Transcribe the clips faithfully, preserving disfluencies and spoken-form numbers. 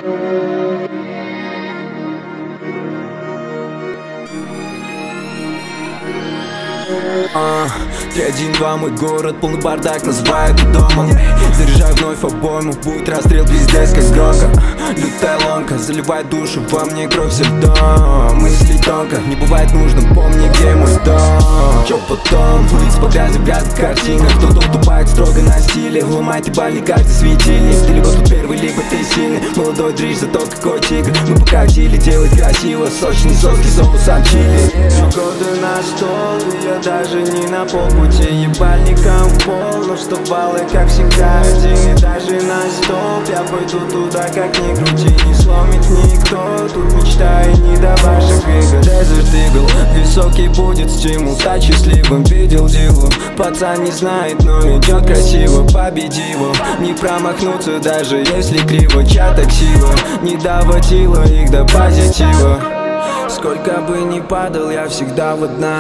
Uh, три один два мой город, полный бардак, называют домом. Заряжаю вновь обойму, будет расстрел, пиздец, как громко. Лютая ломка, заливает душу, во мне кровь все льдом. Мысли тонко, не бывает нужно, помни, где мой дом. Чё потом? Улица по грязи, в грязных картинах. Кто-то вступает строго на стиле, ломает ебальник, каждый светильник. Ты либо тут первый, либо ты сильный. Молодой дрищ, зато какой тигр. Мы покатили, делать красиво, сочный соски, соусом чили. Годы на стол, и я даже не на полпути, ебальником в пол. Но вставал я, как всегда, один и даже на стоп. Я пойду туда, как ни крути, не сломит никто. Тут мечтаю не до ваших игр. Desert Eagle, высокий будет стимул, стать счастливым, видел диву. Пацан не знает, но идет красиво, победи его. Не промахнуться, даже если криво. Чья-то ксива не доводила их до позитива. Сколько бы ни падал, я всегда в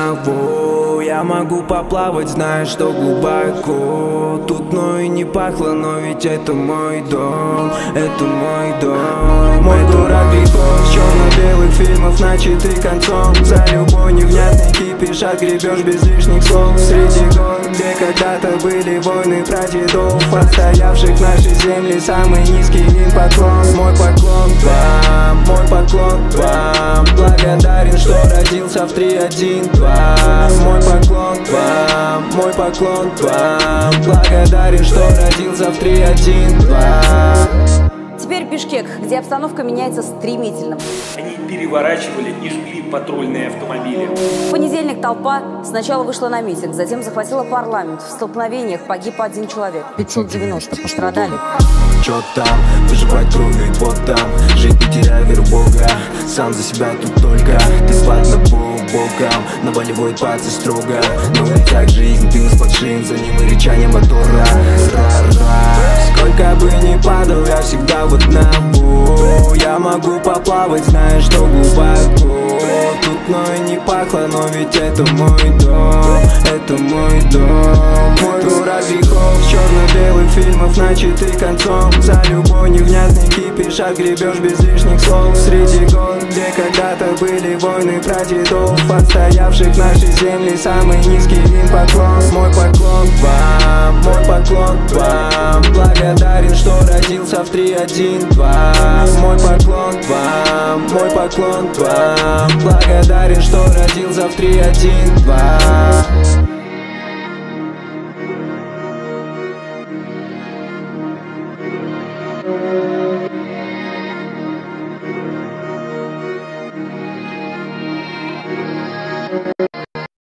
одного. Я могу поплавать, зная, что глубоко. Тут но и не пахло, но ведь это мой дом. Это мой дом. Мой дурак грехов, черно-белых фильмов, начатый концом. За любой невнятный кипиш отгребешь без лишних слов. Среди гор, где когда-то были войны прадедов, отстоявших наши земли, самый низкий им поклон. Мой поклон вам, мой поклон вам. Благодарен, что родился в три один два. Мой поклон вам, мой поклон вам. Благодарен, что родился в три один два. Теперь Бишкек, где обстановка меняется стремительно. Они переворачивали и жгли патрульные автомобили. В понедельник толпа сначала вышла на митинг, затем захватила парламент. В столкновениях погиб один человек, пятьсот девяносто пострадали. Чё там? Выживать кровью и потом, жить не теряя веру в Бога. Сам за себя тут только, ты под набом боком. На болевой паце строго, на улицах жизнь, ты из-под шин, за ним и рычание мотора. Ра-ра. Сколько бы ни падал, я всегда в одному. Я могу поплавать, зная, что глубоко. Тут но и не пахло, но ведь это мой дом. Это мой дом. Мой дурак грехов, черно-белых фильмов, начатый концом. За любой невнятный кипиш отгребешь без лишних слов. Среди гор, где когда-то были войны прадедов, отстоявших наши земли, самый низкий им поклон. Мой поклон вам, мой поклон вам. Благодарен, что родился в три один два. Мой поклон вам, мой поклон вам. Благодарен, что родился в три один два. Thank you.